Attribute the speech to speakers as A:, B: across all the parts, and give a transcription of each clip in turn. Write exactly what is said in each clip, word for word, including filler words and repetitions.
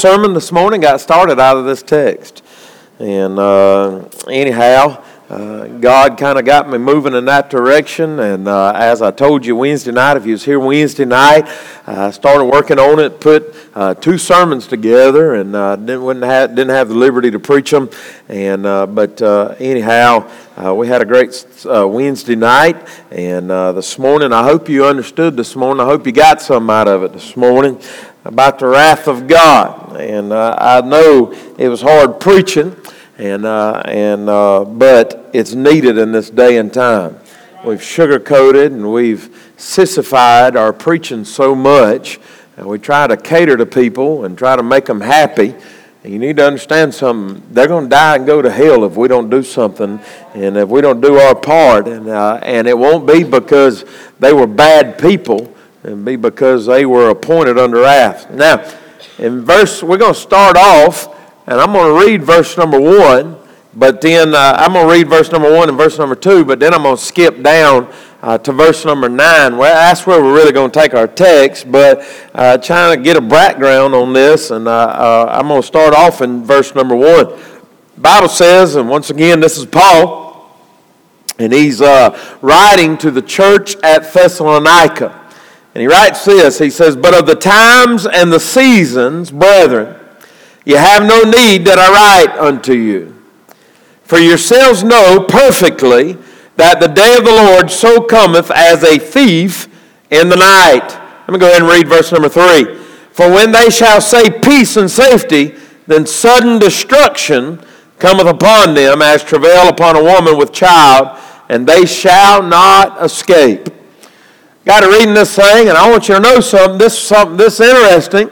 A: Sermon this morning got started out of this text. And uh, anyhow, uh, God kind of got me moving in that direction. And uh, as I told you Wednesday night, if you was here Wednesday night, I uh, started working on it, put uh, two sermons together, and uh, didn't, wouldn't have, didn't have the liberty to preach them. And uh, But uh, anyhow, uh, we had a great uh, Wednesday night. And uh, this morning, I hope you understood this morning. I hope you got something out of it this morning about the wrath of God. And uh, I know it was hard preaching, and uh, and uh, but it's needed in this day and time. We've sugarcoated and we've sissified our preaching so much, and we try to cater to people and try to make them happy. And you need to understand something. They're going to die and go to hell if we don't do something, and if we don't do our part. And uh, and it won't be because they were bad people, and be because they were appointed under wrath. Now, in verse, we're going to start off, and I'm going to read verse number one, but then uh, I'm going to read verse number one and verse number two, but then I'm going to skip down uh, to verse number nine. Well, that's where we're really going to take our text, but uh, trying to get a background on this, and uh, uh, I'm going to start off in verse number one. The Bible says, and once again, this is Paul, and he's uh, writing to the church at Thessalonica. And he writes this, he says, "But of the times and the seasons, brethren, you have no need that I write unto you. For yourselves know perfectly that the day of the Lord so cometh as a thief in the night." Let me go ahead and read verse number three. "For when they shall say peace and safety, then sudden destruction cometh upon them as travail upon a woman with child, and they shall not escape." Got to reading this thing, and I want you to know something. This something this interesting.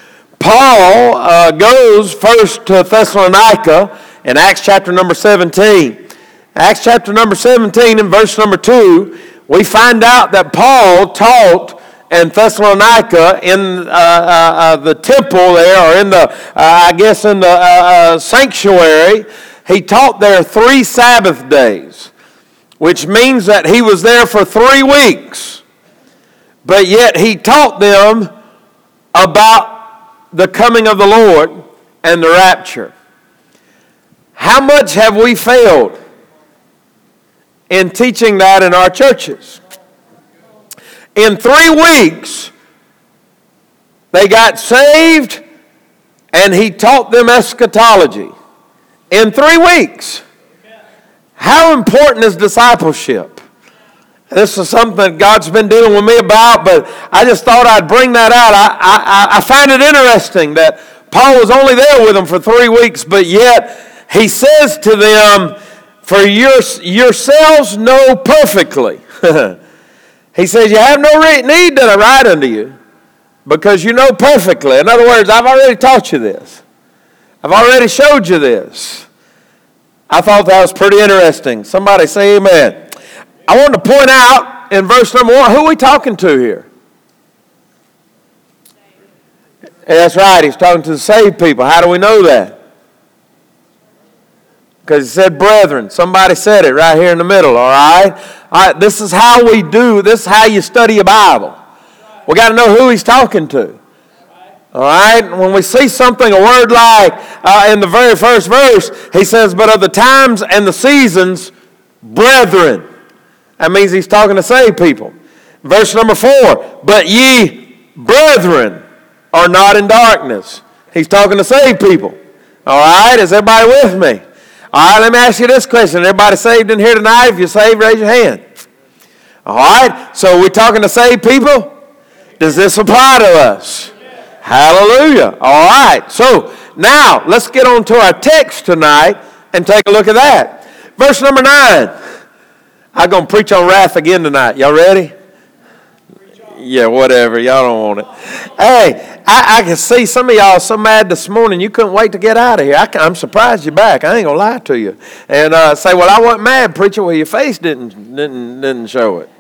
A: Paul uh, goes first to Thessalonica in Acts chapter number seventeen. Acts chapter number seventeen and verse number two, we find out that Paul taught in Thessalonica in uh, uh, uh, the temple there, or in the, uh, I guess in the uh, uh, sanctuary. He taught there three Sabbath days, which means that he was there for three weeks. But yet he taught them about the coming of the Lord and the rapture. How much have we failed in teaching that in our churches? In three weeks, they got saved and he taught them eschatology. In three weeks. How important is discipleship? This is something that God's been dealing with me about, but I just thought I'd bring that out. I, I, I find it interesting that Paul was only there with them for three weeks, but yet he says to them, "For your, yourselves know perfectly." He says, "You have no need that I write unto you, because you know perfectly." In other words, I've already taught you this. I've already showed you this. I thought that was pretty interesting. Somebody say amen. I want to point out in verse number one, who are we talking to here? That's right, he's talking to the saved people. How do we know that? Because he said brethren. Somebody said it right here in the middle, all right? All right, this is how we do, this is how you study a Bible. We got to know who he's talking to. All right? When we see something, a word like uh, in the very first verse, he says, "But of the times and the seasons, brethren." That means he's talking to saved people. Verse number four, "But ye, brethren, are not in darkness." He's talking to saved people. All right, is everybody with me? All right, let me ask you this question. Everybody saved in here tonight? If you're saved, raise your hand. All right, so we're talking to saved people? Does this apply to us? Hallelujah. All right, so now let's get on to our text tonight and take a look at that. Verse number nine. I'm going to preach on wrath again tonight. Y'all ready? Yeah, whatever. Y'all don't want it. Hey, I, I can see some of y'all so mad this morning you couldn't wait to get out of here. I, I'm surprised you're back. I ain't going to lie to you. And uh, say, "Well, I wasn't mad, preacher." Well, your face didn't, didn't, didn't show it.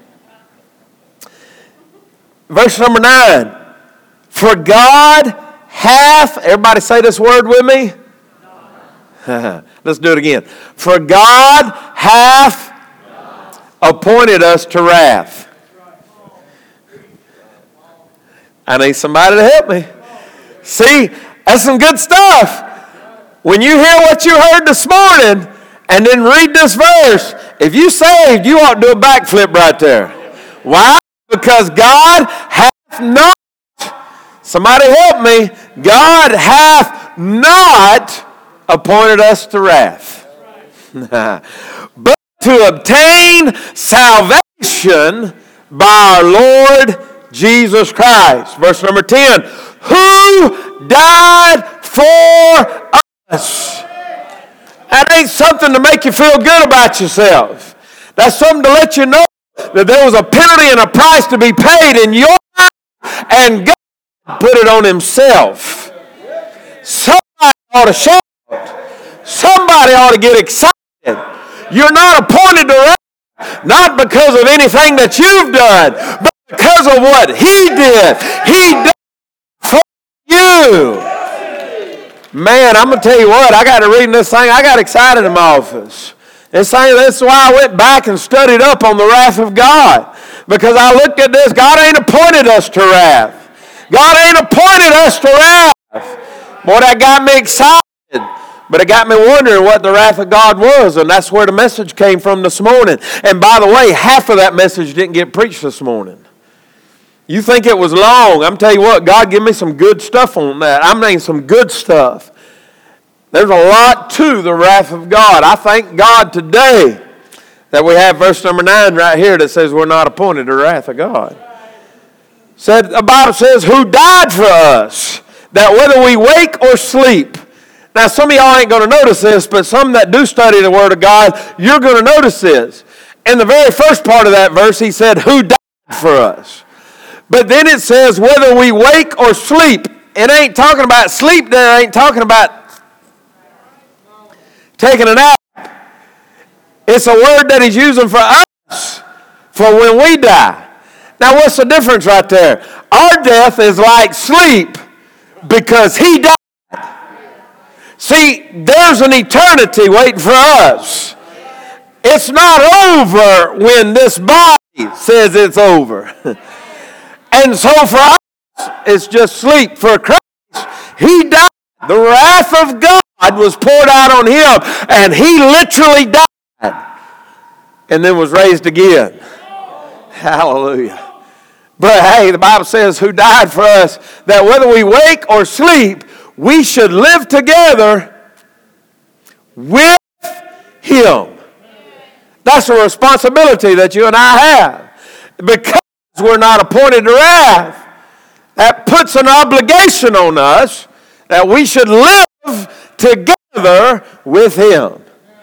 A: Verse number nine. "For God hath," everybody say this word with me. Let's do it again. "For God hath appointed us to wrath." I need somebody to help me. See, That's some good stuff. When you hear what you heard this morning and then read this verse, if you saved, you ought to do a backflip right there. Why? Because God hath not, somebody help me, God hath not appointed us to wrath, but to obtain salvation by our Lord Jesus Christ. Verse number ten, who died for us. That ain't something to make you feel good about yourself. That's something to let you know that there was a penalty and a price to be paid in your life, and God put it on himself. Somebody ought to shout. Somebody ought to get excited. You're not appointed to wrath, not because of anything that you've done, but because of what he did. He did for you. Man, I'm going to tell you what, I got to read this thing. I got excited in my office. This thing, that's why I went back and studied up on the wrath of God. Because I looked at this, God ain't appointed us to wrath. God ain't appointed us to wrath. Boy, that got me excited. But it got me wondering what the wrath of God was, and that's where the message came from this morning. And by the way, half of that message didn't get preached this morning. You think it was long. I'm telling you what, God give me some good stuff on that. I mean some good stuff. There's a lot to the wrath of God. I thank God today that we have verse number nine right here that says we're not appointed to the wrath of God. Said, the Bible says, who died for us, that whether we wake or sleep. Now, some of y'all ain't going to notice this, but some that do study the Word of God, you're going to notice this. In the very first part of that verse, he said, who died for us. But then it says, whether we wake or sleep. It ain't talking about sleep there. It ain't talking about taking a nap. It's a word that he's using for us, for when we die. Now, what's the difference right there? Our death is like sleep because he died. See, there's an eternity waiting for us. It's not over when this body says it's over. And so for us, it's just sleep. For Christ, he died. The wrath of God was poured out on him, and he literally died and then was raised again. Hallelujah. But hey, the Bible says, who died for us, that whether we wake or sleep, we should live together with him. That's a responsibility that you and I have. Because we're not appointed to wrath, that puts an obligation on us that we should live together with him.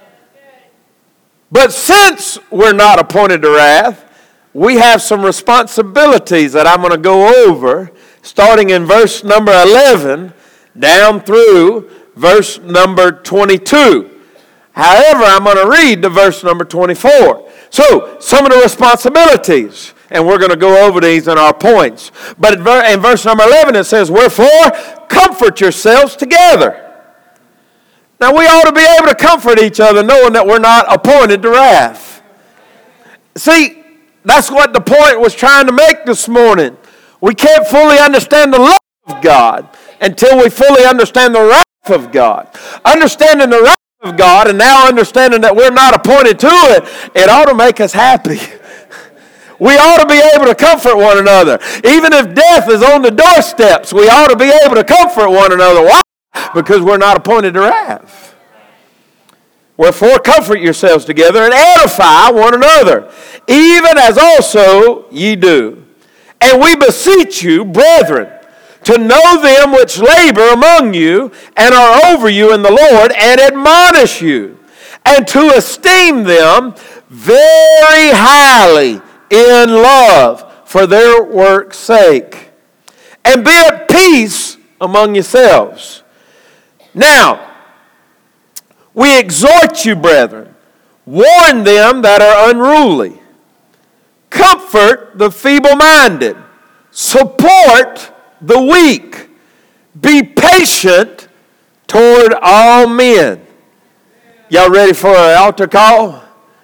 A: But since we're not appointed to wrath, we have some responsibilities that I'm going to go over, starting in verse number eleven, down through verse number twenty-two. However, I'm going to read to verse number twenty-four. So, some of the responsibilities, and we're going to go over these in our points. But in verse number eleven it says, wherefore, comfort yourselves together. Now, we ought to be able to comfort each other knowing that we're not appointed to wrath. See, that's what the point was trying to make this morning. We can't fully understand the love of God until we fully understand the wrath of God. Understanding the wrath of God and now understanding that we're not appointed to it, it ought to make us happy. We ought to be able to comfort one another. Even if death is on the doorsteps, we ought to be able to comfort one another. Why? Because we're not appointed to wrath. Wherefore, comfort yourselves together and edify one another, even as also ye do. And we beseech you, brethren, to know them which labor among you and are over you in the Lord, and admonish you, and to esteem them very highly in love for their work's sake. And be at peace among yourselves. Now, we exhort you, brethren, warn them that are unruly, comfort the feeble-minded, support the weak, be patient toward all men. Y'all ready for an altar call?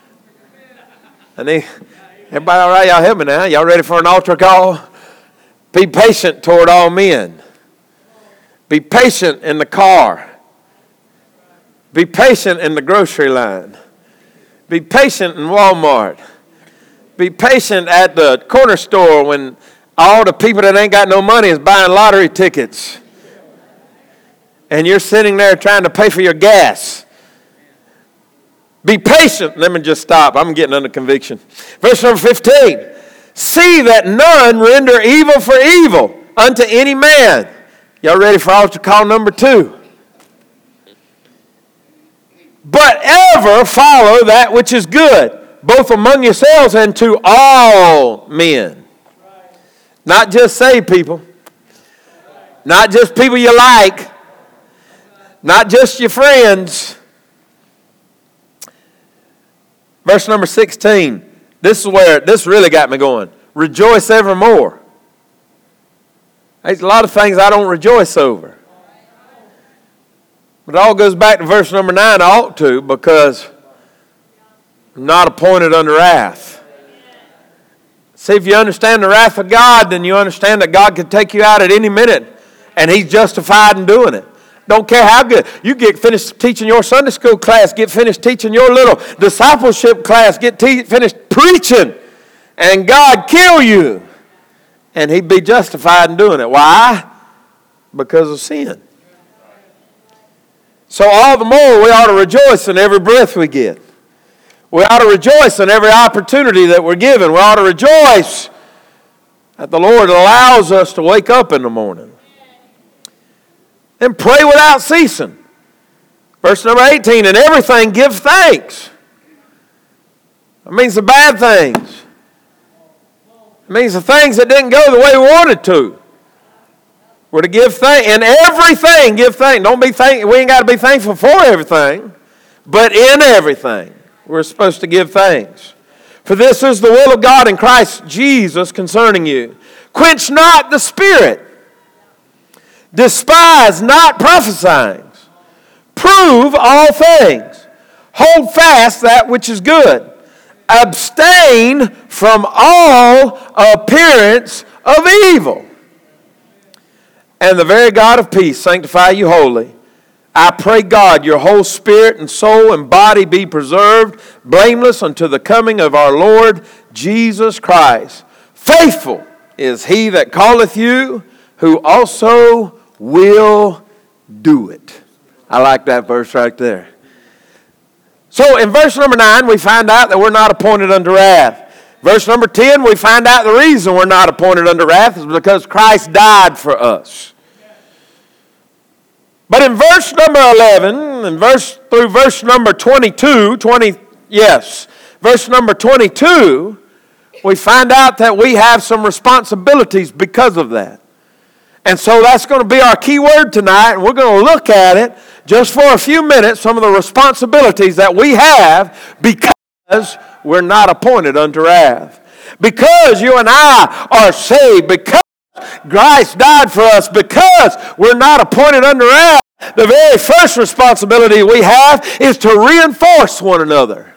A: I need, everybody all right? Y'all help me now. Y'all ready for an altar call? Be patient toward all men. Be patient in the car. Be patient in the grocery line. Be patient in Walmart. Be patient at the corner store when all the people that ain't got no money is buying lottery tickets. And you're sitting there trying to pay for your gas. Be patient. Let me just stop. I'm getting under conviction. Verse number fifteen. See that none render evil for evil unto any man. Y'all ready for altar call number two? But ever follow that which is good, both among yourselves and to all men. Not just saved people. Not just people you like. Not just your friends. Verse number sixteen. This is where, this really got me going. Rejoice evermore. There's a lot of things I don't rejoice over. But it all goes back to verse number nine. I ought to, because I'm not appointed unto wrath. See, if you understand the wrath of God, then you understand that God can take you out at any minute, and He's justified in doing it. Don't care how good. You get finished teaching your Sunday school class, get finished teaching your little discipleship class, get te- finished preaching, and God kill you. And He'd be justified in doing it. Why? Because of sin. So all the more we ought to rejoice in every breath we get. We ought to rejoice in every opportunity that we're given. We ought to rejoice that the Lord allows us to wake up in the morning. And pray without ceasing. Verse number eighteen, in everything give thanks. That means the bad things. It means the things that didn't go the way we wanted to. We're to give thanks. In everything give thanks. Don't be thank. We ain't got to be thankful for everything. But in everything, we're supposed to give thanks. For this is the will of God in Christ Jesus concerning you. Quench not the spirit. Despise not prophesying. Prove all things. Hold fast that which is good. Abstain from all appearance of evil. And the very God of peace sanctify you wholly. I pray God your whole spirit and soul and body be preserved blameless unto the coming of our Lord Jesus Christ. Faithful is He that calleth you, who also will do it. I like that verse right there. So in verse number nine, we find out that we're not appointed unto wrath. Verse number ten, we find out the reason we're not appointed unto wrath is because Christ died for us. But in verse number eleven, and verse through verse number twenty-two, twenty, yes, verse number twenty-two, we find out that we have some responsibilities because of that. And so that's going to be our key word tonight, and we're going to look at it just for a few minutes, some of the responsibilities that we have because we're not appointed unto wrath. Because you and I are saved, because Christ died for us, because we're not appointed unto wrath, the very first responsibility we have is to reinforce one another.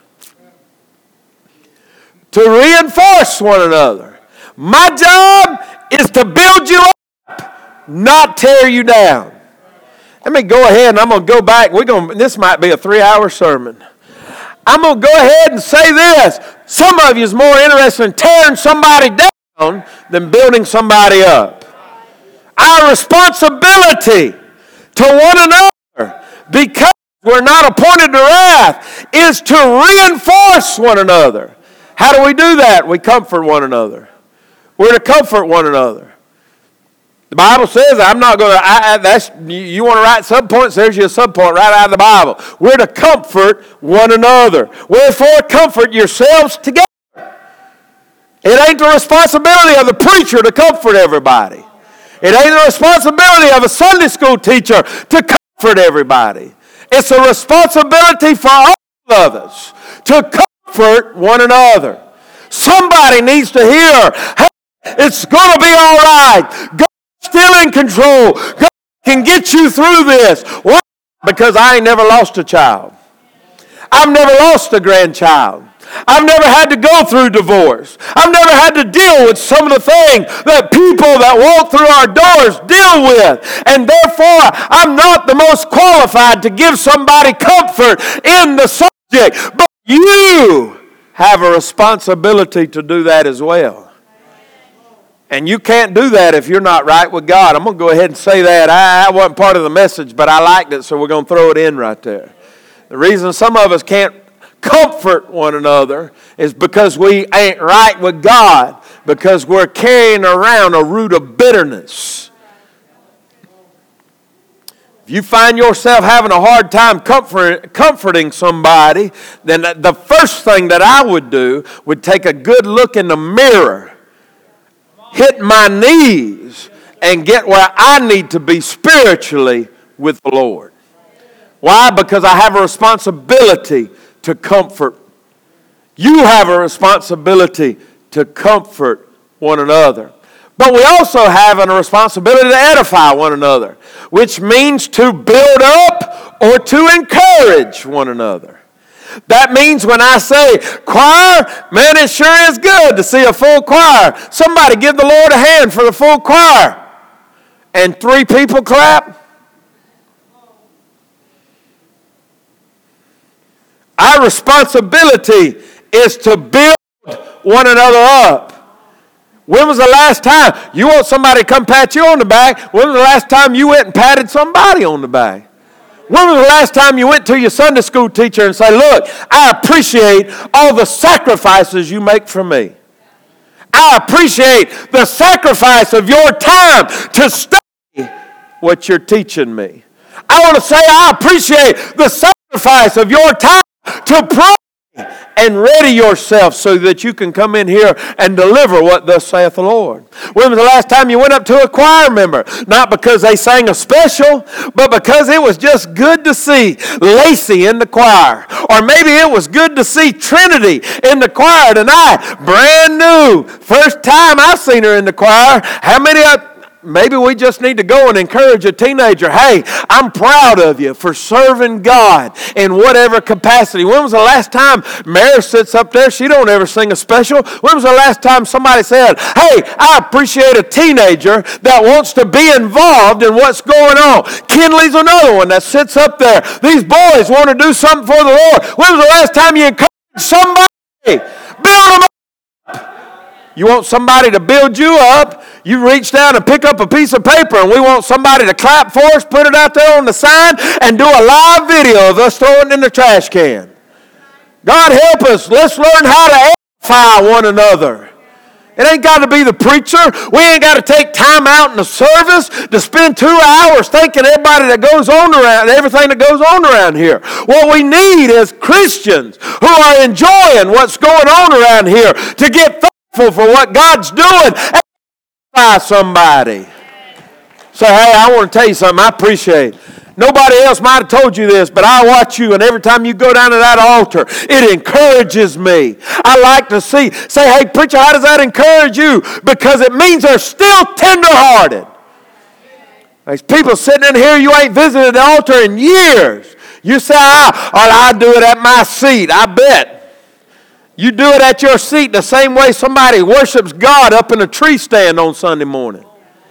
A: To reinforce one another. My job is to build you up, not tear you down. Let me go ahead and I'm going to go back. We're going. This might be a three-hour sermon. I'm going to go ahead and say this. Some of you is more interested in tearing somebody down than building somebody up. Our responsibility to one another, because we're not appointed to wrath, is to reinforce one another. How do we do that? We comfort one another. We're to comfort one another. The Bible says, I'm not going to, I, I, that's, you, you want to write subpoints, there's your subpoint right out of the Bible. We're to comfort one another. Wherefore, comfort yourselves together. It ain't the responsibility of the preacher to comfort everybody. It ain't the responsibility of a Sunday school teacher to comfort everybody. It's a responsibility for all of us to comfort one another. Somebody needs to hear, hey, it's going to be all right. God's still in control. God can get you through this. Why? Because I ain't never lost a child. I've never lost a grandchild. I've never had to go through divorce. I've never had to deal with some of the things that people that walk through our doors deal with. And therefore, I'm not the most qualified to give somebody comfort in the subject. But you have a responsibility to do that as well. And you can't do that if you're not right with God. I'm going to go ahead and say that. I, I wasn't part of the message, but I liked it, so we're going to throw it in right there. The reason some of us can't comfort one another is because we ain't right with God, because we're carrying around a root of bitterness. If you find yourself having a hard time comfort, comforting somebody, then the first thing that I would do would take a good look in the mirror, hit my knees, and get where I need to be spiritually with the Lord. Why? Because I have a responsibility to comfort. You have a responsibility to comfort one another. But we also have a responsibility to edify one another, which means to build up or to encourage one another. That means when I say choir, man, it sure is good to see a full choir. Somebody give the Lord a hand for the full choir. And three people clap. Our responsibility is to build one another up. When was the last time you want somebody to come pat you on the back? When was the last time you went and patted somebody on the back? When was the last time you went to your Sunday school teacher and say, look, I appreciate all the sacrifices you make for me. I appreciate the sacrifice of your time to study what you're teaching me. I want to say I appreciate the sacrifice of your time to pray and ready yourself so that you can come in here and deliver what thus saith the Lord. When was the last time you went up to a choir member? Not because they sang a special, but because it was just good to see Lacey in the choir. Or maybe it was good to see Trinity in the choir tonight. Brand new. First time I've seen her in the choir. How many of Maybe we just need to go and encourage a teenager. Hey, I'm proud of you for serving God in whatever capacity. When was the last time Mary sits up there? She don't ever sing a special. When was the last time somebody said, hey, I appreciate a teenager that wants to be involved in what's going on. Kinley's another one that sits up there. These boys want to do something for the Lord. When was the last time you encouraged somebody? Build them up. You want somebody to build you up, you reach down and pick up a piece of paper, and we want somebody to clap for us, put it out there on the sign, and do a live video of us throwing it in the trash can. God help us. Let's learn how to edify one another. It ain't got to be the preacher. We ain't got to take time out in the service to spend two hours thanking everybody that goes on around, everything that goes on around here. What we need is Christians who are enjoying what's going on around here to get for what God's doing. By somebody. Say, hey, I want to tell you something I appreciate. Nobody else might have told you this, but I watch you, and every time you go down to that altar, it encourages me. I like to see. Say, hey, preacher, how does that encourage you? Because it means they're still tender-hearted. There's people sitting in here, you ain't visited the altar in years. You say, I, oh, I do it at my seat. I bet. You do it at your seat the same way somebody worships God up in a tree stand on Sunday morning.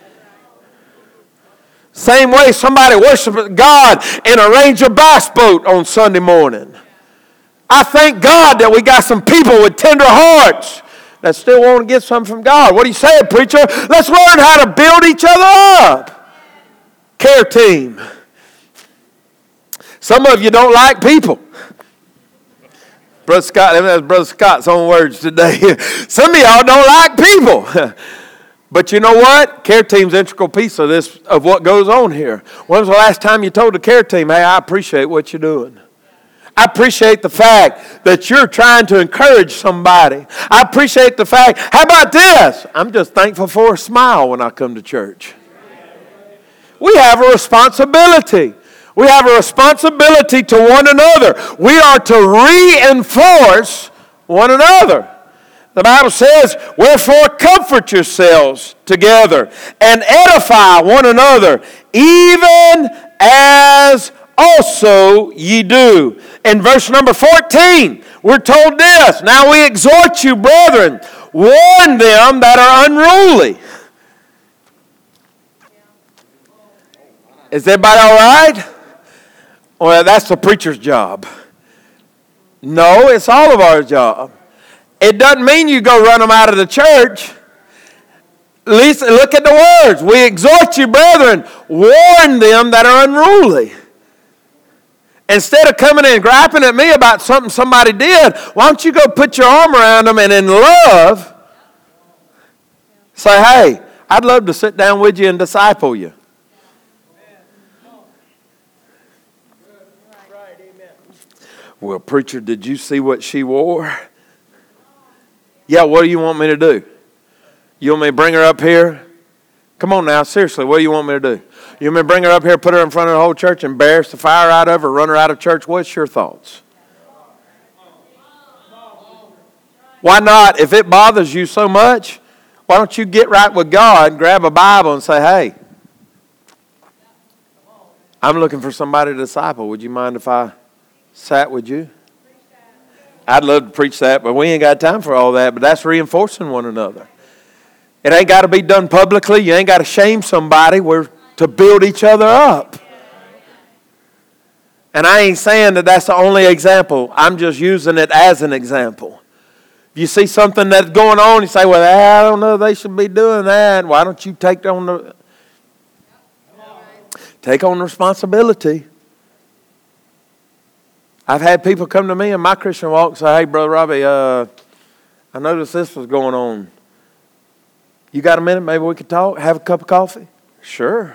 A: Same way somebody worships God in a Ranger bass boat on Sunday morning. I thank God that we got some people with tender hearts that still want to get something from God. What do you say, preacher? Let's learn how to build each other up. Care team. Some of you don't like people. Brother Scott, that's Brother Scott's own words today. Some of y'all don't like people. But you know what? Care team's an integral piece of this, of what goes on here. When was the last time you told the care team, hey, I appreciate what you're doing? I appreciate the fact that you're trying to encourage somebody. I appreciate the fact, how about this? I'm just thankful for a smile when I come to church. We have a responsibility. We have a responsibility to one another. We are to reinforce one another. The Bible says, wherefore comfort yourselves together and edify one another, even as also ye do. In verse number fourteen, we're told this. Now we exhort you, brethren, warn them that are unruly. Is everybody all right? Well, that's the preacher's job. No, it's all of our job. It doesn't mean you go run them out of the church. At least look at the words. We exhort you, brethren, warn them that are unruly. Instead of coming in and griping at me about something somebody did, why don't you go put your arm around them and in love say, hey, I'd love to sit down with you and disciple you. Well, preacher, did you see what she wore? Yeah, what do you want me to do? You want me to bring her up here? Come on now, seriously, what do you want me to do? You want me to bring her up here, put her in front of the whole church, embarrass the fire out of her, run her out of church? What's your thoughts? Why not? If it bothers you so much, why don't you get right with God, grab a Bible and say, hey, I'm looking for somebody to disciple. Would you mind if I sat with you? I'd love to preach that, but we ain't got time for all that. But that's reinforcing one another. It ain't got to be done publicly. You ain't got to shame somebody. We're to build each other up. And I ain't saying that that's the only example. I'm just using it as an example. If you see something that's going on, you say, well, I don't know, they should be doing that. Why don't you take on the, take on the responsibility? I've had people come to me in my Christian walk and say, hey, Brother Robbie, uh, I noticed this was going on. You got a minute? Maybe we could talk? Have a cup of coffee? Sure.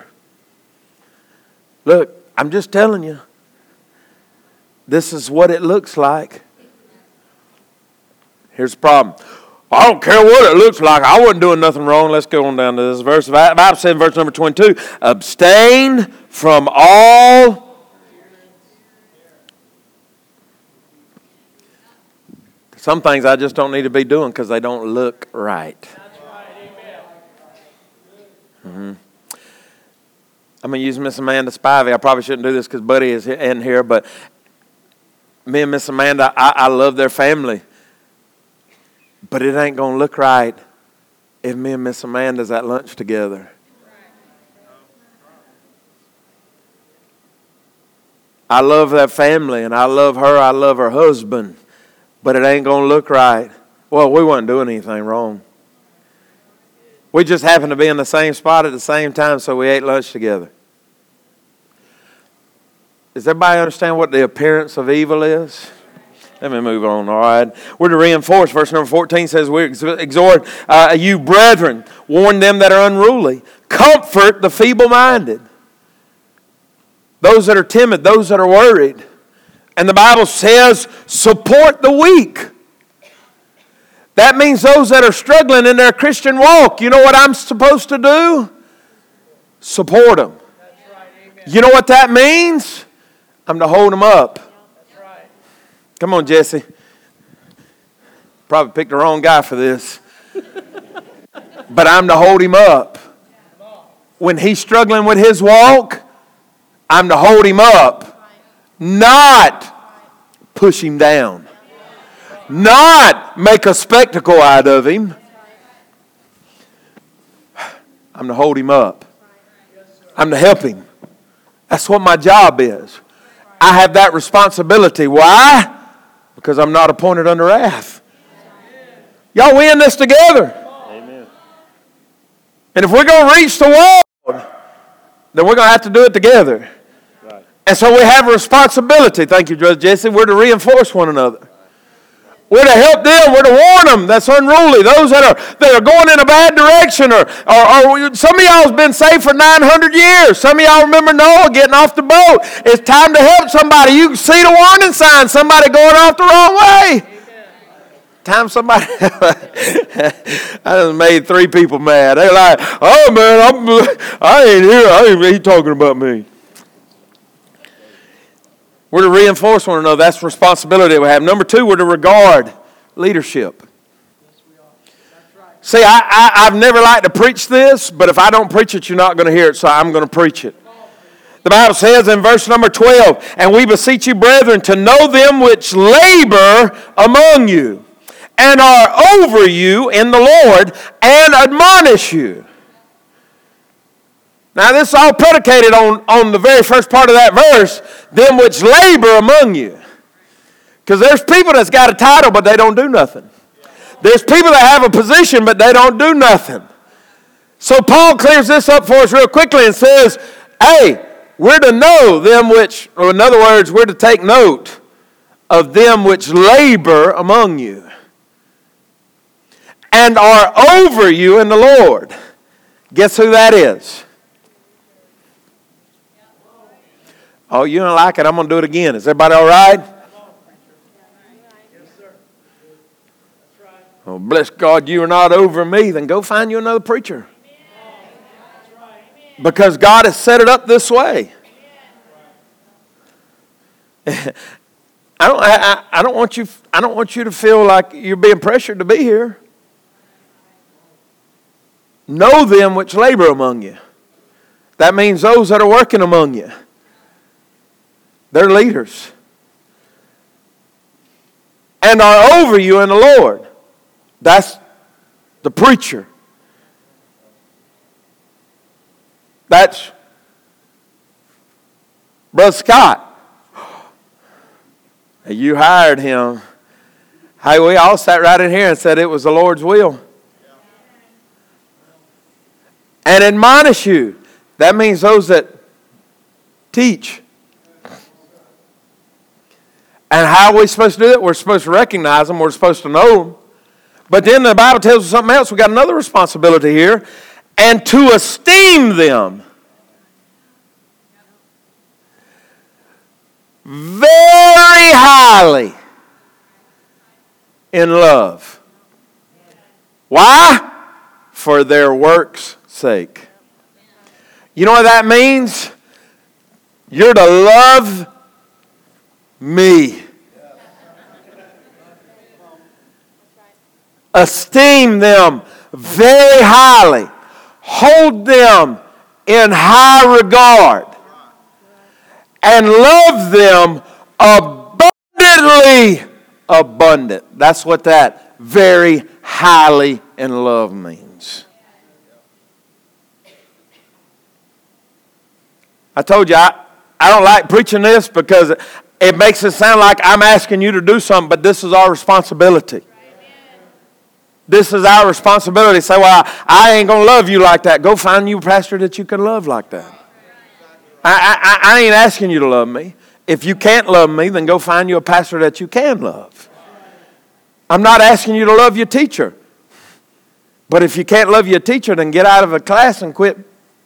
A: Look, I'm just telling you. This is what it looks like. Here's the problem. I don't care what it looks like. I wasn't doing nothing wrong. Let's go on down to this verse. The Bible said in verse number twenty-two, abstain from all some things I just don't need to be doing because they don't look right. Mm-hmm. I'm going to use Miss Amanda Spivey. I probably shouldn't do this because Buddy is in here, but me and Miss Amanda, I, I love their family. But it ain't going to look right if me and Miss Amanda's at lunch together. I love that family, and I love her. I love her husband. But it ain't going to look right. Well, we wasn't doing anything wrong. We just happened to be in the same spot at the same time, so we ate lunch together. Does everybody understand what the appearance of evil is? Let me move on, all right? We're to reinforce. Verse number fourteen says, we exhort uh, you, brethren, warn them that are unruly. Comfort the feeble-minded. Those that are timid, those that are worried. And the Bible says, support the weak. That means those that are struggling in their Christian walk. You know what I'm supposed to do? Support them. You know what that means? I'm to hold them up. Come on, Jesse. Probably picked the wrong guy for this. But I'm to hold him up. When he's struggling with his walk, I'm to hold him up. Not push him down. Not make a spectacle out of him. I'm to hold him up. I'm to help him. That's what my job is. I have that responsibility. Why? Because I'm not appointed unto wrath. Y'all, we in this together. Amen. And if we're going to reach the world, then we're going to have to do it together. Right. And so we have a responsibility. Thank you, Judge Jesse. We're to reinforce one another. We're to help them. We're to warn them that's unruly. Those that are that are going in a bad direction. Or, or, or some of y'all has been saved for nine hundred years. Some of y'all remember Noah getting off the boat. It's time to help somebody. You can see the warning sign. Somebody going off the wrong way. Amen. Time somebody. I just made three people mad. They're like, oh man, I'm, I ain't here. I ain't he talking about me. We're to reinforce one another. That's the responsibility that we have. Number two, we're to regard leadership. Yes, we are. That's right. See, I, I, I've never liked to preach this, but if I don't preach it, you're not going to hear it, so I'm going to preach it. The Bible says in verse number twelve, and we beseech you, brethren, to know them which labor among you, and are over you in the Lord, and admonish you. Now this is all predicated on, on the very first part of that verse, them which labor among you. Because there's people that's got a title, but they don't do nothing. There's people that have a position, but they don't do nothing. So Paul clears this up for us real quickly and says, hey, we're to know them which, or in other words, we're to take note of them which labor among you and are over you in the Lord. Guess who that is? Oh, you don't like it? I'm going to do it again. Is everybody all right? Oh, bless God, you are not over me. Then go find you another preacher. Because God has set it up this way. I don't, I, I don't want you, I don't want you to feel like you're being pressured to be here. Know them which labor among you. That means those that are working among you. They're leaders. And are over you in the Lord. That's the preacher. That's Brother Scott. You hired him. Hey, we all sat right in here and said it was the Lord's will. And admonish you. That means those that teach. And how are we supposed to do it? We're supposed to recognize them. We're supposed to know them. But then the Bible tells us something else. We've got another responsibility here. And to esteem them very highly in love. Why? For their work's sake. You know what that means? You're to love me. Esteem them very highly. Hold them in high regard. And love them abundantly abundant. That's what that very highly in love means. I told you I, I don't like preaching this because it makes it sound like I'm asking you to do something, but this is our responsibility. This is our responsibility. Say, well, I ain't going to love you like that. Go find you a pastor that you can love like that. I, I, I ain't asking you to love me. If you can't love me, then go find you a pastor that you can love. I'm not asking you to love your teacher. But if you can't love your teacher, then get out of a class and quit.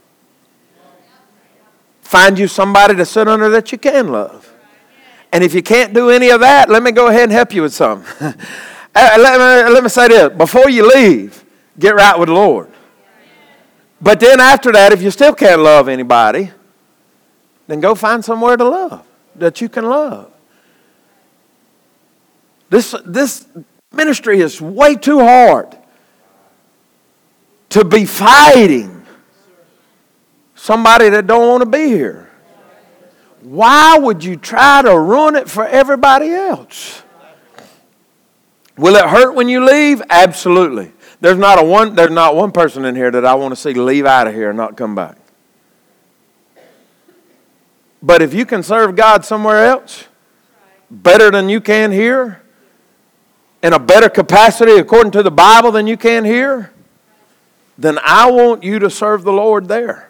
A: Find you somebody to sit under that you can love. And if you can't do any of that, let me go ahead and help you with something. let, me, let me say this. Before you leave, get right with the Lord. But then after that, if you still can't love anybody, then go find somewhere to love, that you can love. This, this ministry is way too hard to be fighting somebody that don't want to be here. Why would you try to ruin it for everybody else? Will it hurt when you leave? Absolutely. There's not a one, there's not one person in here that I want to see leave out of here and not come back. But if you can serve God somewhere else, better than you can here, in a better capacity according to the Bible than you can here, then I want you to serve the Lord there.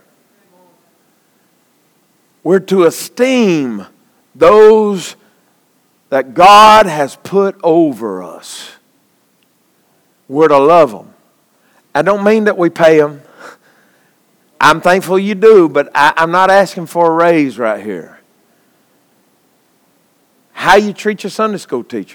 A: We're to esteem those that God has put over us. We're to love them. I don't mean that we pay them. I'm thankful you do, but I, I'm not asking for a raise right here. How you treat your Sunday school teacher.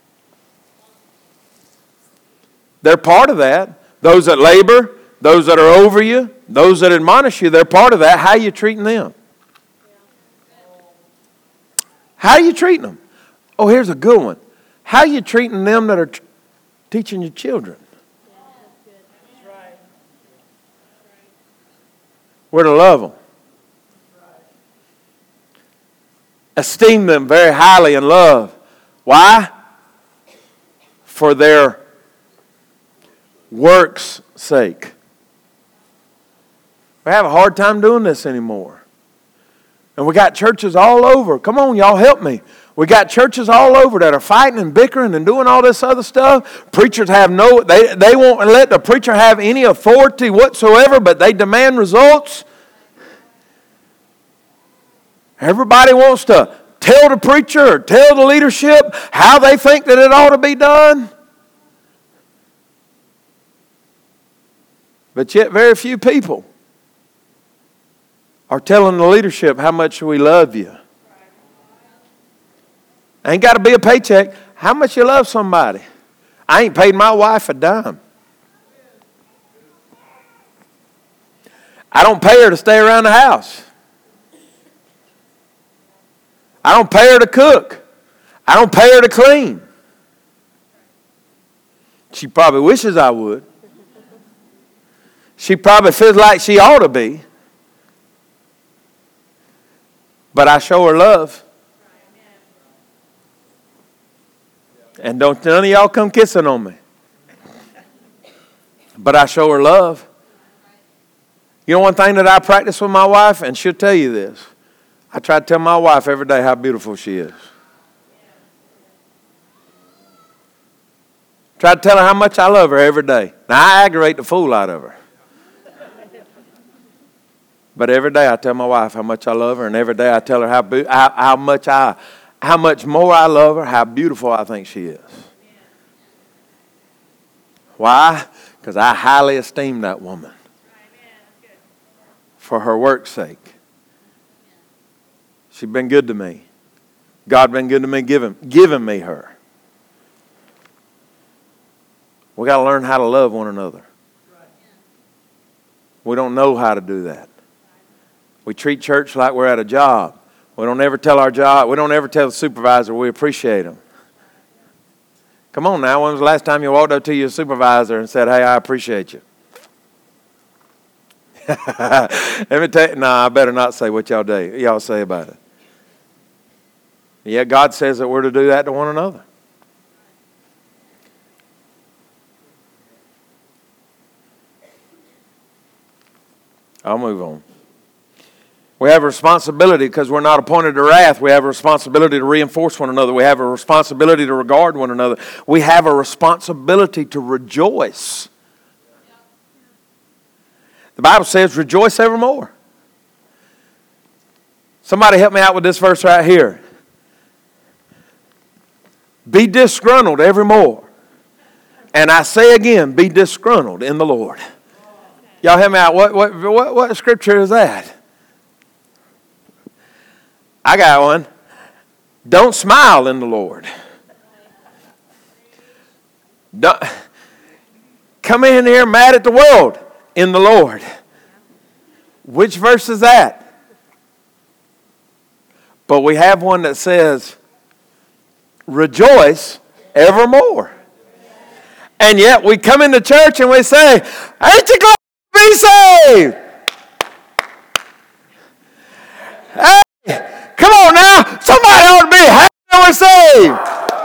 A: They're part of that. Those that labor, those that are over you, those that admonish you, they're part of that. How are you treating them? How are you treating them? Oh, here's a good one. How are you treating them that are t- teaching your children? We're to love them. esteem them very highly and love. Why? For their work's sake. We have a hard time doing this anymore. And we got churches all over. Come on, y'all, help me. We got churches all over that are fighting and bickering and doing all this other stuff. Preachers have no, they, they won't let the preacher have any authority whatsoever, but they demand results. Everybody wants to tell the preacher or tell the leadership how they think that it ought to be done. But yet very few people are telling the leadership how much we love you. Ain't got to be a paycheck. How much you love somebody? I ain't paid my wife a dime. I don't pay her to stay around the house. I don't pay her to cook. I don't pay her to clean. She probably wishes I would. She probably feels like she ought to be. But I show her love. And don't none of y'all come kissing on me. But I show her love. You know one thing that I practice with my wife, and she'll tell you this. I try to tell my wife every day how beautiful she is. Try to tell her how much I love her every day. Now, I aggravate the fool out of her. But every day I tell my wife how much I love her, and every day I tell her how, how, how much I, how much more I love her, how beautiful I think she is. Why? Because I highly esteem that woman for her work's sake. She's been good to me. God been good to me, giving, giving me her. We got to learn how to love one another. We don't know how to do that. We treat church like we're at a job. We don't ever tell our job, we don't ever tell the supervisor we appreciate them. Come on now, when was the last time you walked up to your supervisor and said, hey, I appreciate you? Let me tell you, no, I better not say what y'all do. Y'all say about it. Yeah, God says that we're to do that to one another. I'll move on. We have a responsibility because we're not appointed to wrath. We have a responsibility to reinforce one another. We have a responsibility to regard one another. We have a responsibility to rejoice. The Bible says, rejoice evermore. Somebody help me out with this verse right here. Be disgruntled evermore. And I say again, be disgruntled in the Lord. Y'all help me out. What, what, what, what scripture is that? I got one. Don't smile in the Lord. Don't, come in here mad at the world in the Lord. Which verse is that? But we have one that says, rejoice evermore. And yet we come into church and we say, ain't you glad to be saved? Hey, come on now. Somebody ought to be happy that we're saved.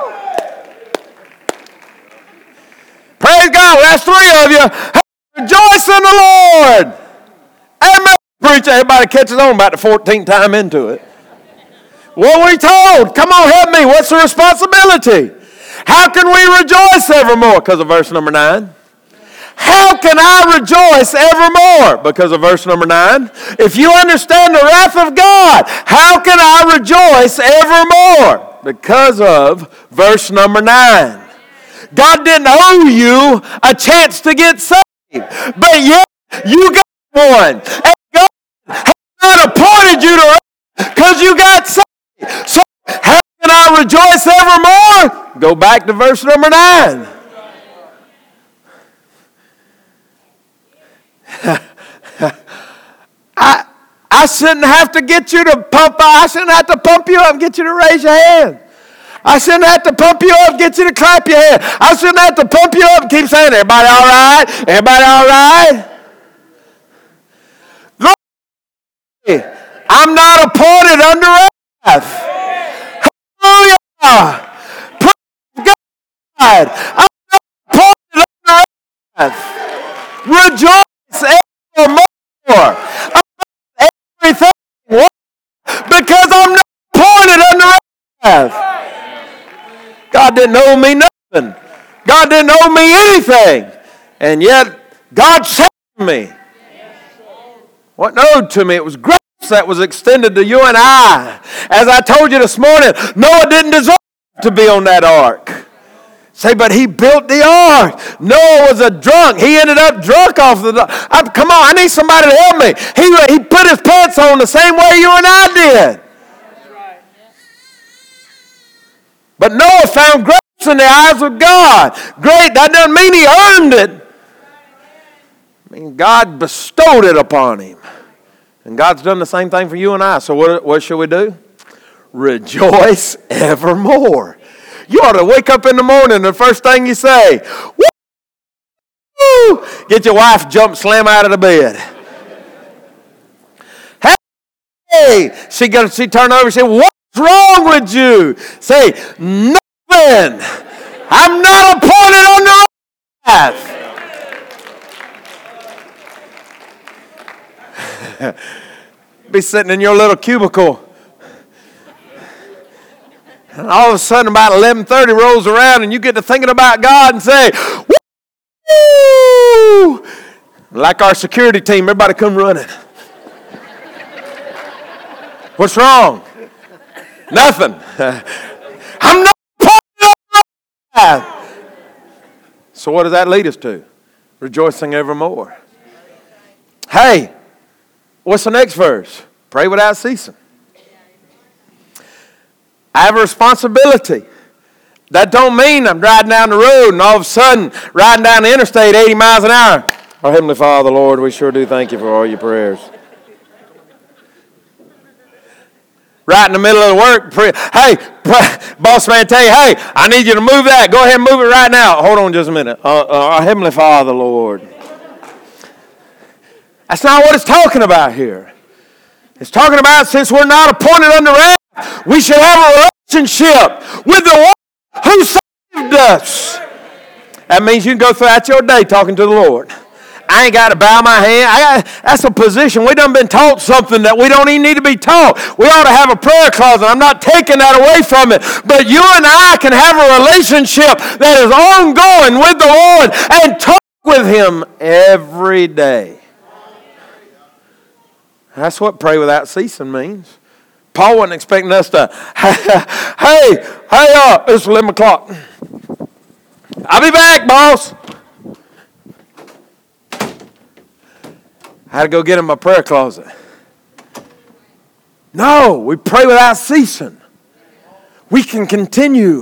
A: Praise God. That's three of you. Hey, rejoice in the Lord. Amen. Preach. Everybody catches on about the fourteenth time into it. What we told? Come on, help me. What's the responsibility? How can we rejoice evermore? Because of verse number nine. How can I rejoice evermore? Because of verse number nine. If you understand the wrath of God, how can I rejoice evermore? Because of verse number nine. God didn't owe you a chance to get saved, but yet you got one. And God has not appointed you to wrath because you got saved. So how can I rejoice evermore? Go back to verse number nine. I I shouldn't have to get you to pump. I shouldn't have to pump you up and get you to raise your hand. I shouldn't have to pump you up and get you to clap your hand. I shouldn't have to pump you up and keep saying, everybody all right? Everybody all right? Glory. I'm not appointed under wrath. God didn't owe me nothing. God didn't owe me anything. And yet, God saved me. Wasn't owed to me. It was grace that was extended to you and I. As I told you this morning, Noah didn't deserve to be on that ark. Say, but he built the ark. Noah was a drunk. He ended up drunk off the ark. Come on, I need somebody to help me. He, he put his pants on the same way you and I did. But Noah found grace in the eyes of God. Great, that doesn't mean he earned it. I mean, God bestowed it upon him. And God's done the same thing for you and I. So what, what should we do? Rejoice evermore. You ought to wake up in the morning and the first thing you say, woo! Get your wife, jump, slam out of the bed. Hey! She, got, she turned over and said, what's wrong with you? Say, nothing. I'm not appointed unto wrath. Be sitting in your little cubicle. And all of a sudden about eleven thirty rolls around and you get to thinking about God and say, woo! Like our security team, everybody come running. What's wrong? Nothing. I'm not appointed. So what does that lead us to? Rejoicing evermore. Hey, what's the next verse? Pray without ceasing. I have a responsibility. That don't mean I'm driving down the road and all of a sudden riding down the interstate eighty miles an hour. Our Heavenly Father, Lord, we sure do thank you for all your prayers. Right in the middle of the work, pray, hey, pray, boss man tell you, hey, I need you to move that. Go ahead and move it right now. Hold on just a minute. Uh, uh, our Heavenly Father, Lord. That's not what it's talking about here. It's talking about since we're not appointed unto wrath, we should have a relationship with the one who saved us. That means you can go throughout your day talking to the Lord. I ain't got to bow my hand. I got, that's a position. We done been taught something that we don't even need to be taught. We ought to have a prayer closet. I'm not taking that away from it. But you and I can have a relationship that is ongoing with the Lord and talk with Him every day. That's what pray without ceasing means. Paul wasn't expecting us to, hey, hey, uh, it's eleven o'clock. I'll be back, boss. I had to go get in my prayer closet. No, we pray without ceasing. We can continue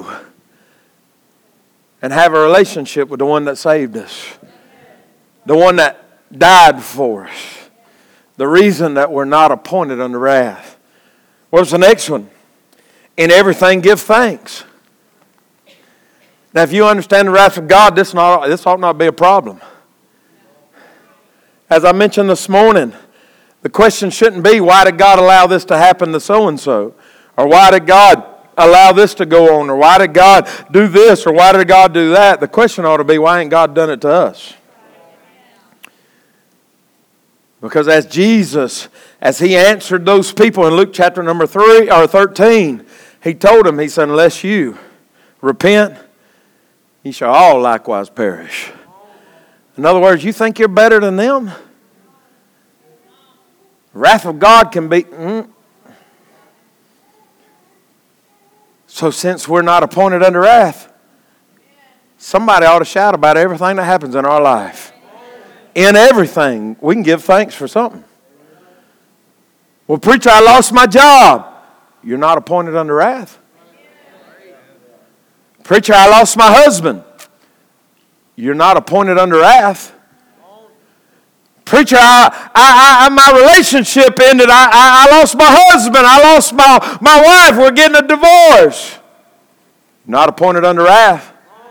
A: and have a relationship with the one that saved us. The one that died for us. The reason that we're not appointed unto wrath. What's the next one? In everything give thanks. Now if you understand the wrath of God, this, not, this ought not be a problem. As I mentioned this morning, the question shouldn't be, why did God allow this to happen to so-and-so? Or why did God allow this to go on? Or why did God do this? Or why did God do that? The question ought to be, why ain't God done it to us? Because as Jesus, as He answered those people in Luke chapter number three or thirteen, He told them, He said, unless you repent, ye shall all likewise perish. In other words, you think you're better than them? The wrath of God can be... Mm. So since we're not appointed unto wrath, somebody ought to shout about everything that happens in our life. In everything, we can give thanks for something. Well, preacher, I lost my job. You're not appointed unto wrath. Preacher, I lost my husband. You're not appointed unto wrath. Preacher, I, I, I, my relationship ended. I, I, I lost my husband. I lost my, my wife. We're getting a divorce. Not appointed unto wrath.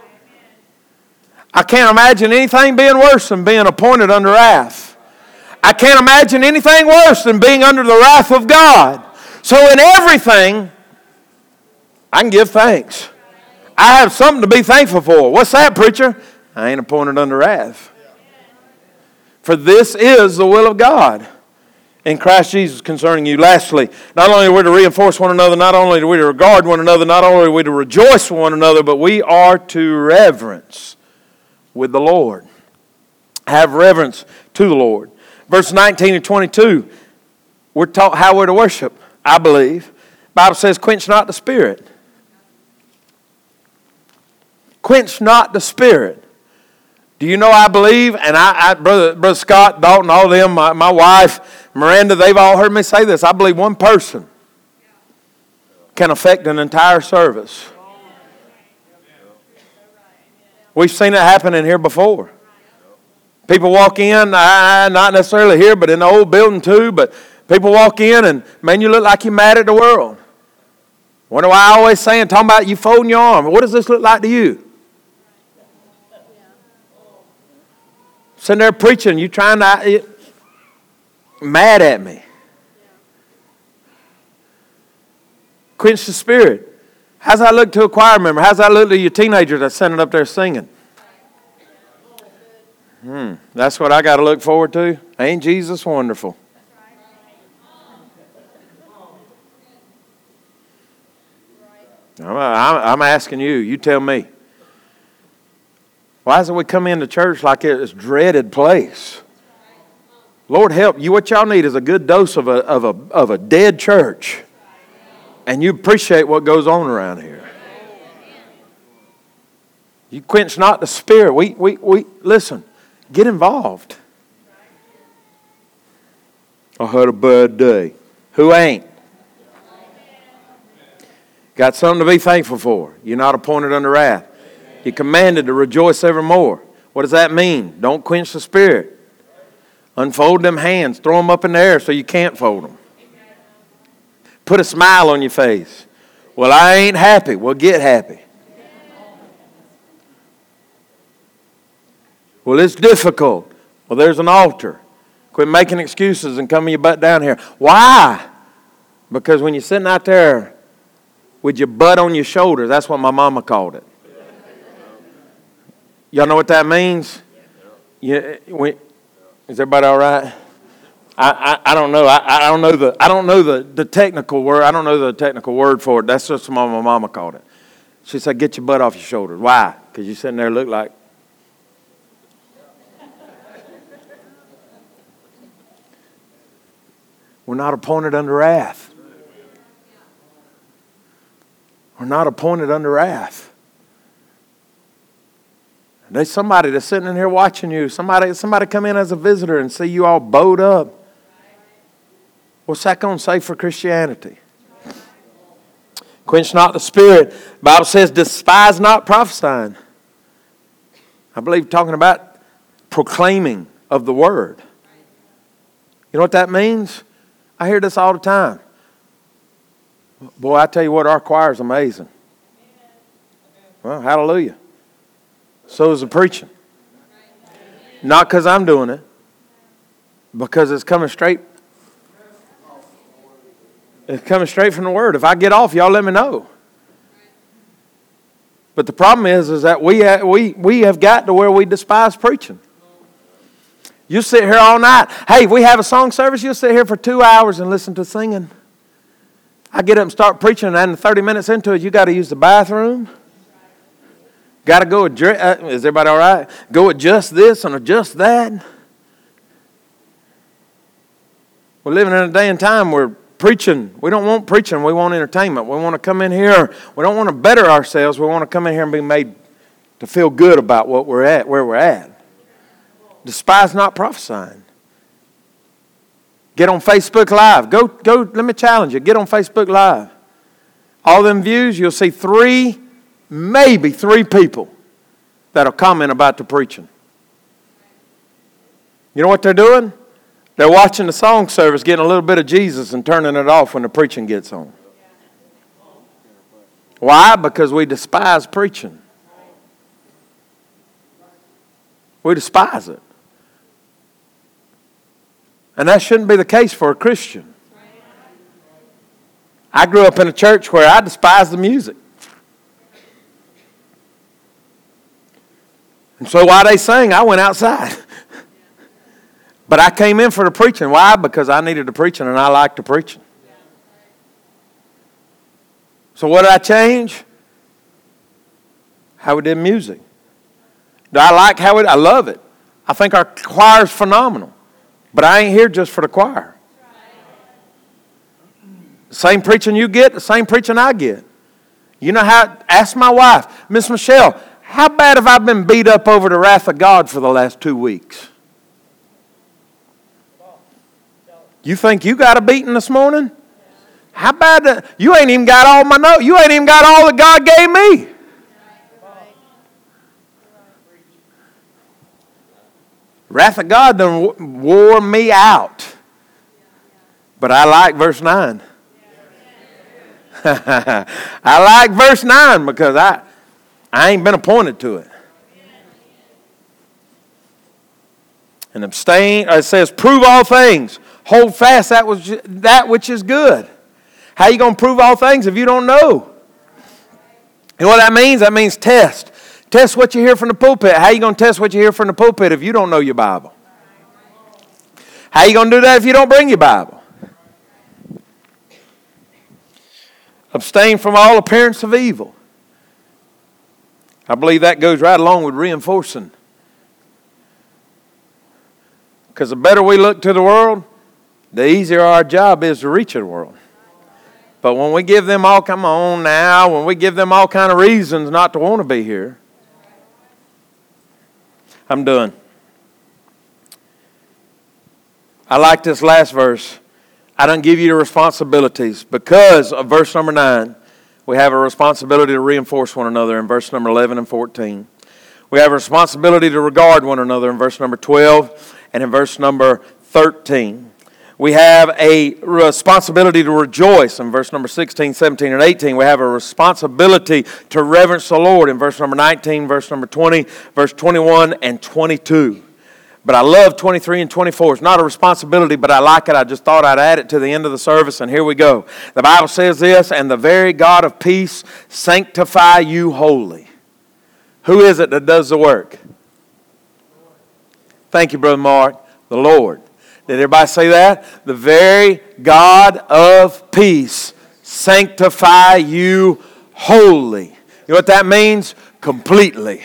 A: I can't imagine anything being worse than being appointed unto wrath. I can't imagine anything worse than being under the wrath of God. So in everything, I can give thanks. I have something to be thankful for. What's that, preacher? I ain't appointed unto wrath. For this is the will of God. in Christ Jesus concerning you. Lastly, not only are we to reinforce one another, not only are we to regard one another, not only are we to rejoice with one another, but we are to reverence with the Lord. Have reverence to the Lord. Verse nineteen and twenty-two, we're taught how we're to worship, I believe. The Bible says, quench not the spirit. Quench not the spirit. Do you know I believe, and I, I brother, brother Scott, Dalton, all of them, my, my wife, Miranda, they've all heard me say this. I believe one person can affect an entire service. We've seen it happen in here before. People walk in, uh, not necessarily here, but in the old building too, but people walk in and, man, you look like you're mad at the world. What do I always saying? Talking about you folding your arm. What does this look like to you? Sitting there preaching, you trying to, it, mad at me. Quench the spirit. How's that look to a choir member? How's that look to your teenager that's sitting up there singing? Hmm, that's what I got to look forward to. Ain't Jesus wonderful? I'm, I'm asking you. You tell me. Why is it we come into church like it's a dreaded place? Lord help you. What y'all need is a good dose of a of a of a dead church, and you appreciate what goes on around here. You quench not the spirit. We we we listen. Get involved. I had a bad day. Who ain't? Got something to be thankful for. You're not appointed unto wrath. You're commanded to rejoice evermore. What does that mean? Don't quench the spirit. Unfold them hands. Throw them up in the air so you can't fold them. Put a smile on your face. Well, I ain't happy. Well, get happy. Well, it's difficult. Well, there's an altar. Quit making excuses and coming your butt down here. Why? Because when you're sitting out there with your butt on your shoulder, that's what my mama called it. Y'all know what that means? Yeah, we, is everybody all right? I, I, I don't know. I, I don't know the I don't know the, the technical word. I don't know the technical word for it. That's just what my mama called it. She said, "Get your butt off your shoulders." Why? Because you're sitting there look like. We're not appointed under wrath. We're not appointed under wrath. There's somebody that's sitting in here watching you. Somebody, somebody come in as a visitor and see you all bowed up. What's that going to say for Christianity? Quench not the spirit. The Bible says, despise not prophesying. I believe talking about proclaiming of the word. You know what that means? I hear this all the time. Boy, I tell you what, our choir is amazing. Well, hallelujah. So is the preaching. Not because I'm doing it, because it's coming straight. It's coming straight from the Word. If I get off, y'all let me know. But the problem is, is that we have, we we have got to where we despise preaching. You sit here all night. Hey, if we have a song service, you'll sit here for two hours and listen to singing. I get up and start preaching, and thirty minutes into it, you got to use the bathroom. Got to go address, uh, is everybody all right? Go adjust this and adjust that. We're living in a day and time where preaching, we don't want preaching, we want entertainment. We want to come in here, we don't want to better ourselves, we want to come in here and be made to feel good about what we're at, where we're at. Despise not prophesying. Get on Facebook Live. Go, go, let me challenge you. Get on Facebook Live. All them views, you'll see three maybe three people that'll comment about the preaching. You know what they're doing? They're watching the song service, getting a little bit of Jesus and turning it off when the preaching gets on. Why? Because we despise preaching. We despise it. And that shouldn't be the case for a Christian. I grew up in a church where I despised the music. And so while they sang, I went outside. But I came in for the preaching. Why? Because I needed the preaching and I liked the preaching. So what did I change? How we did music. Do I like how it? I love it. I think our choir is phenomenal. But I ain't here just for the choir. The same preaching you get, the same preaching I get. You know how, ask my wife, Miss Michelle, how bad have I been beat up over the wrath of God for the last two weeks? You think you got a beating this morning? How bad? The, you ain't even got all my notes. You ain't even got all that God gave me. Wrath of God done wore me out. But I like verse nine. I like verse nine because I, I ain't been appointed to it. And abstain, it says, prove all things. Hold fast that which, that which is good. How you going to prove all things if you don't know? You know what that means? That means test. Test what you hear from the pulpit. How you going to test what you hear from the pulpit if you don't know your Bible? How you going to do that if you don't bring your Bible? Abstain from all appearance of evil. I believe that goes right along with reinforcing. Because the better we look to the world, the easier our job is to reach the world. But when we give them all, come on now, when we give them all kind of reasons not to want to be here, I'm done. I like this last verse. I don't give you the responsibilities. Because of verse number nine, we have a responsibility to reinforce one another in verse number eleven and fourteen. We have a responsibility to regard one another in verse number twelve and in verse number thirteen. We have a responsibility to rejoice in verse number sixteen, seventeen, and eighteen. We have a responsibility to reverence the Lord in verse number nineteen, verse number twenty, verse twenty-one, and twenty-two. But I love twenty-three and twenty-four. It's not a responsibility, but I like it. I just thought I'd add it to the end of the service, and here we go. The Bible says this, and the very God of peace sanctify you wholly. Who is it that does the work? Thank you, Brother Mark. The Lord. Did everybody say that? The very God of peace sanctify you wholly. You know what that means? Completely.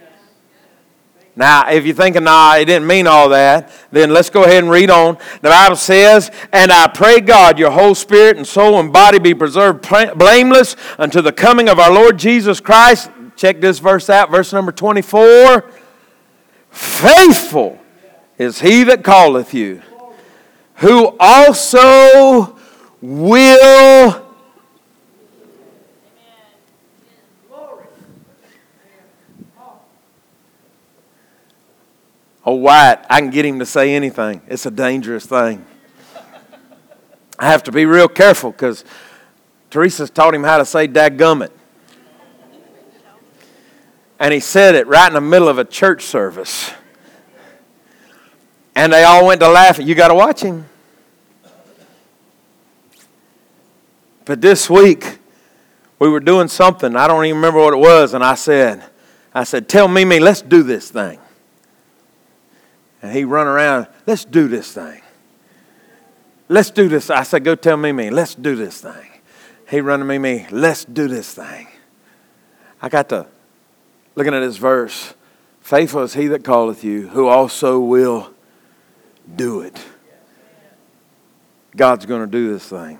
A: Now, if you're thinking, nah, it didn't mean all that, then let's go ahead and read on. The Bible says, and I pray God, your whole spirit and soul and body be preserved blameless unto the coming of our Lord Jesus Christ. Check this verse out, verse number twenty-four. Faithful is he that calleth you, who also will. Oh, Wyatt, I can get him to say anything. It's a dangerous thing. I have to be real careful because Teresa's taught him how to say dadgummit. And he said it right in the middle of a church service. And they all went to laughing. You got to watch him. But this week, we were doing something. I don't even remember what it was. And I said, I said, tell Mimi, let's do this thing. And he run around, let's do this thing. Let's do this. I said, go tell Mimi, let's do this thing. He run to Mimi, let's do this thing. I got to, looking at this verse, faithful is he that calleth you, who also will do it. God's going to do this thing.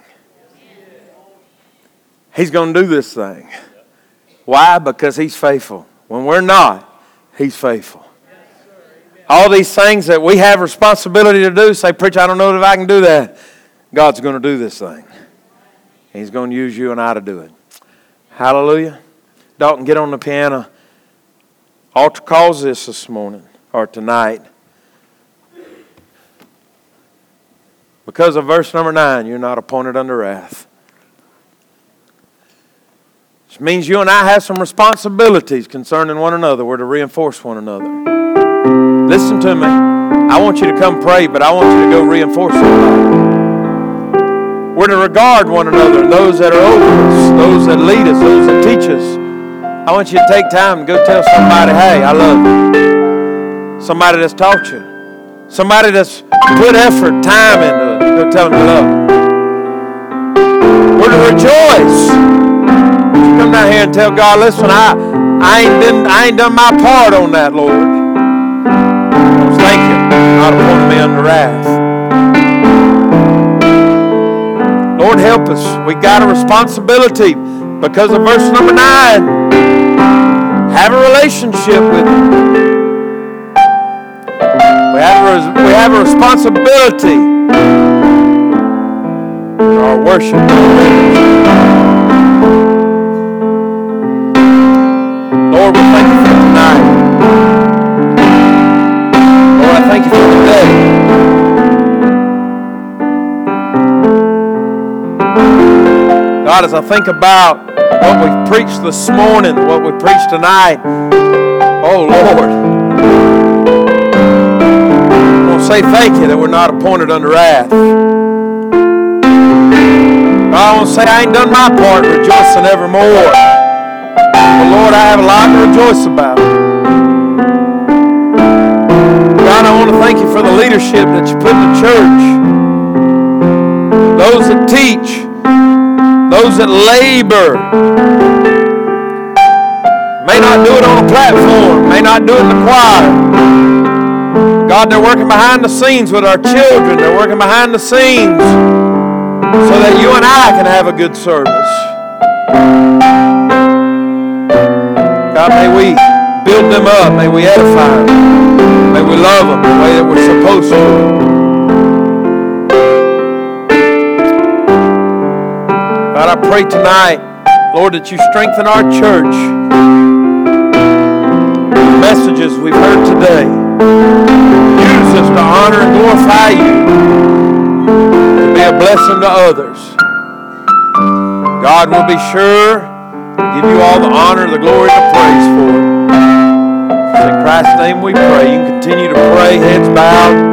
A: He's going to do this thing. Why? Because he's faithful. When we're not, he's faithful. All these things that we have responsibility to do, say, preacher, I don't know if I can do that. God's going to do this thing. He's going to use you and I to do it. Hallelujah. Dalton, get on the piano. Altar calls this this morning or tonight. Because of verse number nine, you're not appointed unto wrath. Which means you and I have some responsibilities concerning one another. We're to reinforce one another. Listen to me. I want you to come pray, but I want you to go reinforce somebody. We're to regard one another, those that are over us, those that lead us, those that teach us. I want you to take time and go tell somebody, hey, I love you. Somebody that's taught you. Somebody that's put effort, time into it. Go tell them you love them. We're to rejoice. You come down here and tell God, listen, I, I, ain't done, I ain't done my part on that, Lord. Thank you. Not appointed me under wrath. Lord, help us. We got a responsibility because of verse number nine. Have a relationship with Him. We have a, we have a responsibility in our worship. Lord, we thank you for tonight. Lord, I thank you for today. God, as I think about what we've preached this morning, what we preached tonight, oh Lord, I want to say thank you that we're not appointed under wrath. God, I want to say I ain't done my part, rejoicing evermore. But Lord, I have a lot to rejoice about. God, I want to thank you for the leadership that you put in the church. Those that teach, those that labor, may not do it on a platform, may not do it in the choir. God, they're working behind the scenes with our children. They're working behind the scenes so that you and I can have a good service. God, may we build them up. May we edify them. May we love them the way that we're supposed to. God, I pray tonight, Lord, that you strengthen our church. The messages we've heard today. Use us to honor and glorify you. To be a blessing to others. God, will be sure to give you all the honor, the glory, and the praise for it. In Christ's name we pray. You can continue to pray, heads bowed.